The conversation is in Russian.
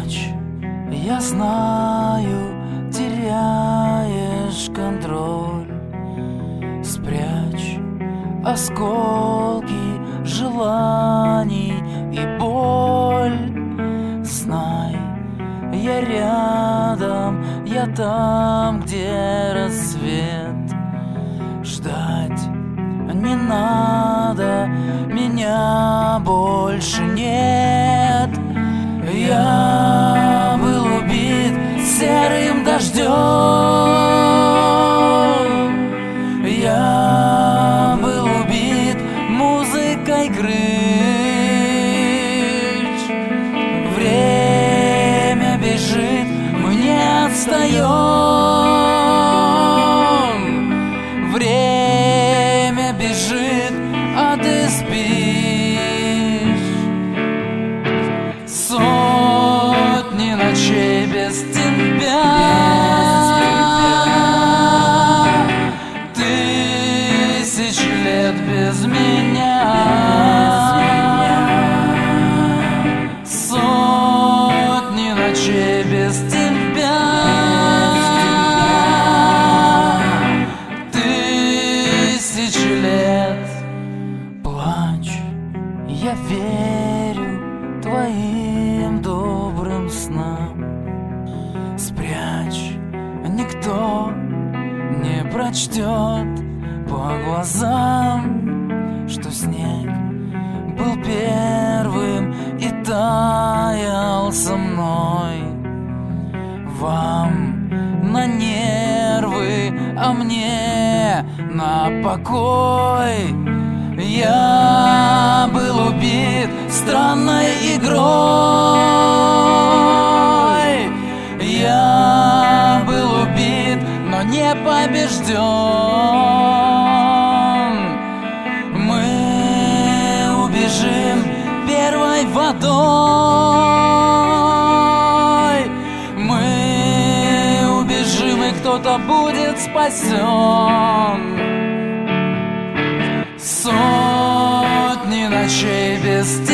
Плачь, я знаю, теряешь контроль. Спрячь осколки желаний и боль. Знай, я рядом, я там, где рассвет. Ждать не надо, меня больше нет. Я был убит серым дождем. Я был убит музыкой крыш. Время бежит, мы не отстаем. Время бежит, а ты спишь. Сотни ночей без тебя, тысячи лет без меня, сотни ночей без тебя, тысячи лет. Плачь, я верю твоим добрым снам. Спрячь, никто не прочтет по глазам, что снег был первым и таял со мной. Вам на нервы, а мне на покой. Я был убит странной игрой. Я был убит, но не побежден. Мы убежим первой водой. Мы убежим, и кто-то будет спасен. Сотни ночей без тебя.